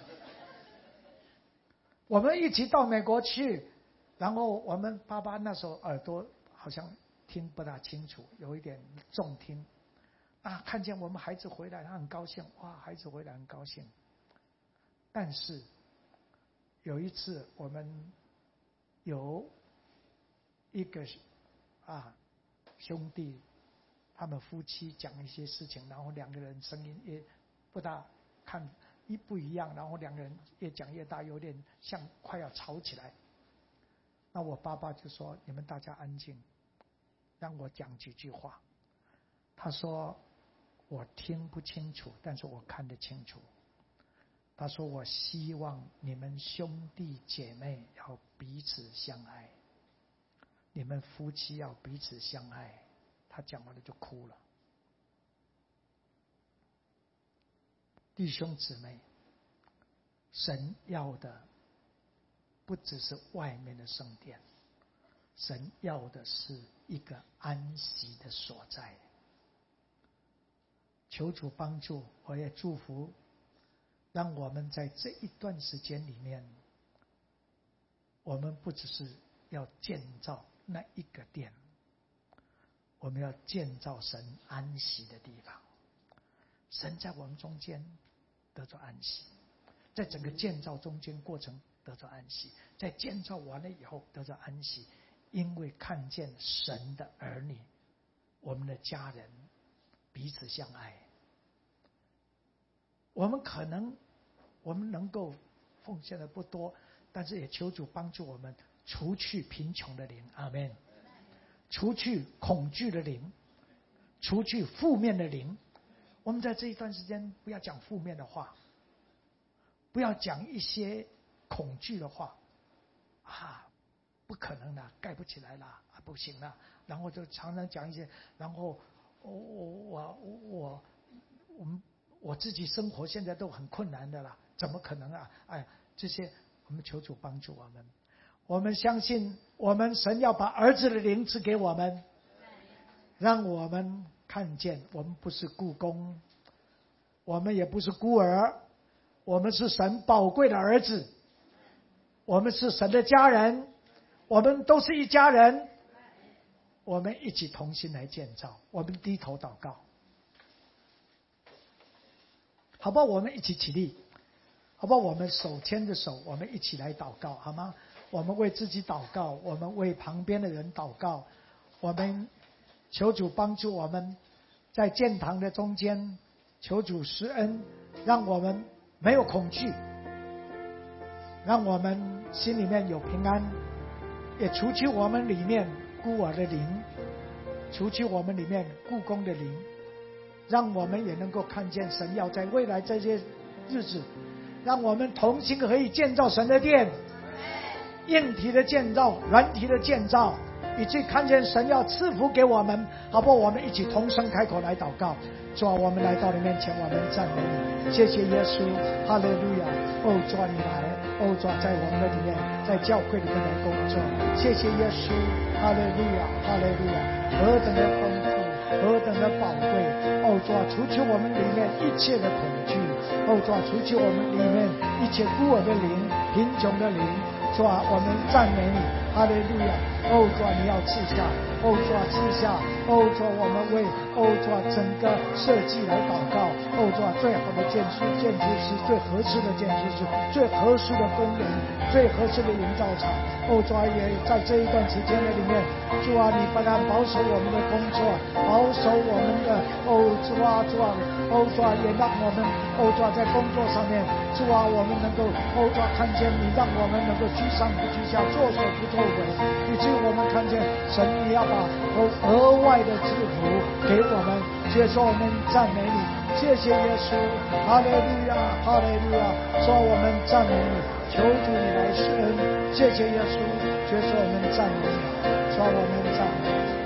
我们一起到美国去，然后我们爸爸那时候耳朵好像听不大清楚，有一点重听啊，看见我们孩子回来，他很高兴，哇，孩子回来很高兴。但是有一次我们有一个啊兄弟，他们夫妻讲一些事情，然后两个人声音也不大看一不一样，然后两个人越讲越大，有点像快要吵起来。那我爸爸就说：“你们大家安静，让我讲几句话。”他说：“我听不清楚，但是我看得清楚。”他说：“我希望你们兄弟姐妹要彼此相爱，你们夫妻要彼此相爱。”他讲完了就哭了。弟兄姊妹，神要的不只是外面的圣殿，神要的是一个安息的所在。求主帮助，我也祝福，让我们在这一段时间里面，我们不只是要建造那一个殿，我们要建造神安息的地方。神在我们中间得着安息，在整个建造中间过程得着安息，在建造完了以后得着安息，因为看见神的儿女，我们的家人彼此相爱。我们可能我们能够奉献的不多，但是也求主帮助我们除去贫穷的灵，阿们。除去恐惧的灵，除去负面的灵。我们在这一段时间不要讲负面的话，不要讲一些恐惧的话啊，不可能的，盖不起来了啊，不行了。然后就常常讲一些，然后我我我我我们我自己生活现在都很困难的了，怎么可能啊？哎，这些我们求主帮助我们。我们相信，我们神要把儿子的灵赐给我们，让我们看见我们不是雇工，我们也不是孤儿，我们是神宝贵的儿子，我们是神的家人，我们都是一家人， 我们一起同心来建造，我们低头祷告，好不好？我们一起起立，好不好？我们手牵着手，我们一起来祷告，好吗？我们为自己祷告，我们为旁边的人祷告，我们求主帮助我们，在建堂的中间，求主施恩，让我们没有恐惧，让我们心里面有平安，也除去我们里面孤儿的灵，除去我们里面故宫的灵，让我们也能够看见神要在未来这些日子，让我们同心合意建造神的殿，硬体的建造，软体的建造，以致看见神要赐福给我们，好不好？我们一起同声开口来祷告。主啊，我们来到你面前，我们赞美你，谢谢耶稣，哈利路亚！哦，主啊，你来，哦，主啊，在我们的里面，在教会里面来工作，谢谢耶稣，哈利路亚，哈利路亚！何等的丰富，何等的宝贵！哦，主啊，除去我们里面一切的恐惧，哦，主啊，除去我们里面一切孤儿的灵、贫穷的灵，主啊，我们赞美你，哈利路亚！哦，主啊，你要赐下，哦，主啊，赐下，哦，主啊，我们为，哦，主啊，整个设计来祷告，哦，主啊，最好的建筑建筑师，最合适的建筑师，最合适的工人，最合适的营造厂，哦，主啊，也在这一段时间的里面，主啊，你不但保守我们的工作，保守我们的，哦，主啊，主啊，哦，主啊，也让我们，哦，主啊，在工作上面，主啊，我们能够，哦，主啊，看见你让我们能够居上不居下，作首不作尾，以至于我们看见神你要把额外的祝福给我们，接受我们赞美你，谢谢耶稣，哈利路亚，哈利路亚，说我们赞美你，求主你来施恩，谢谢耶稣，接受我们赞美你，说我们赞美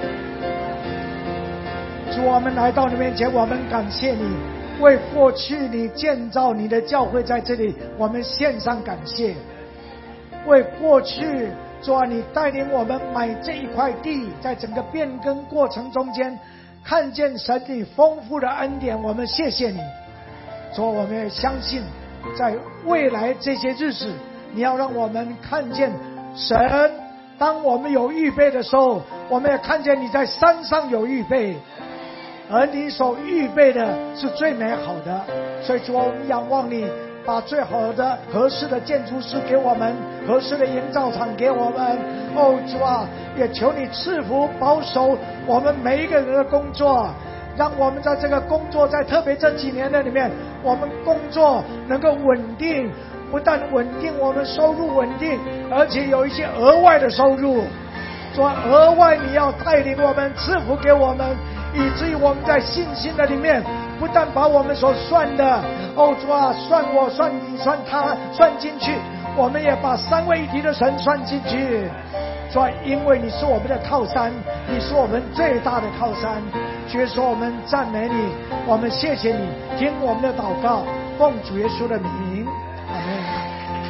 你，主，我们来到你面前，我们感谢你，为过去你建造你的教会在这里，我们献上感谢，为过去主啊，你带领我们买这一块地，在整个变更过程中间，看见神你丰富的恩典，我们谢谢你。主啊，我们也相信，在未来这些日子，你要让我们看见神，当我们有预备的时候，我们也看见你在山上有预备，而你所预备的是最美好的。所以主啊，我们仰望你，把最好的合适的建筑师给我们，合适的营造厂给我们。哦，主啊，也求你赐福保守我们每一个人的工作，让我们在这个工作，在特别这几年的里面，我们工作能够稳定，不但稳定我们收入稳定，而且有一些额外的收入。主啊，额外你要带领我们，赐福给我们，以至于我们在信心的里面，不但把我们所算的，哦，主啊，算我算你算他算进去，我们也把三位一体的神算进去。主啊，因为你是我们的靠山，你是我们最大的靠山，主说我们赞美你，我们谢谢你，听我们的祷告，奉主耶稣的名，阿们。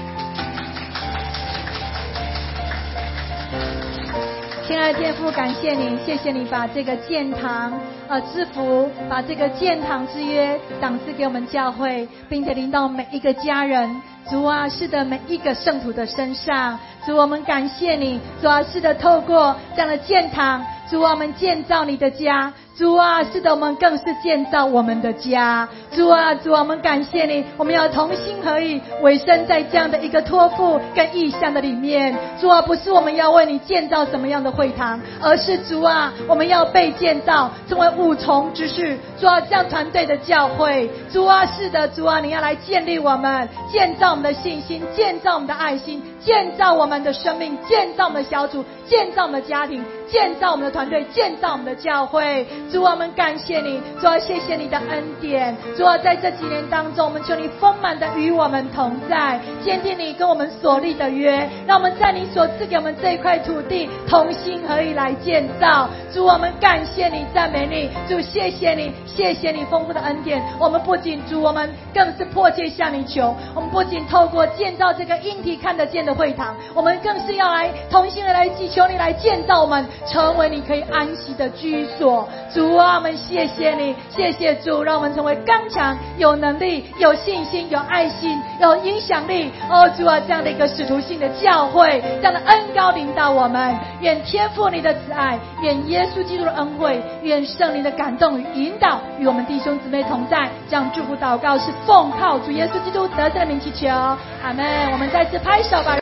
亲爱的天父，感谢你，谢谢你把这个建堂呃之福，把这个建堂之约赏赐给我们教会，并且临到每一个家人。主啊，是的，每一个圣徒的身上。主，我们感谢你。主啊，是的，透过这样的建堂，主啊，我们建造你的家。主啊，是的，我们更是建造我们的家。主啊，主啊，我们感谢你，我们要同心合意，委身在这样的一个托付跟意向的里面。主啊，不是我们要为你建造什么样的会堂，而是主啊，我们要被建造成为五重之事。主啊，这样团队的教会。主啊，是的，主啊，你要来建立我们，建造我们的信心，建造我们的爱心，建造我们的生命，建造我们的小组，建造我们的家庭，建造我们的团队，建造我们的教会。主啊，我们感谢你，主啊，谢谢你的恩典。主啊，在这几年当中，我们求你丰满的与我们同在，坚定你跟我们所立的约，让我们在你所赐给我们这一块土地同心合意来建造。主，我们感谢你，赞美你。主，谢谢你，谢谢你丰富的恩典。我们不仅主，我们更是迫切向你求，我们不仅透过建造这个硬体看得见的会堂，我们更是要来同心的来祈求你来建造我们，成为你可以安息的居所。 主啊，我们谢谢你，谢谢主，让我们成为刚强、有能力、有信心、有爱心、有影响力。哦，主啊，这样的一个使徒性的教会，这样的恩膏领导我们。愿天父你的慈爱，愿耶稣基督的恩惠，愿圣灵的感动与引导与我们弟兄姊妹同在。这样祝福祷告是奉靠主耶稣基督得胜的名祈求，阿们。我们再次拍手吧。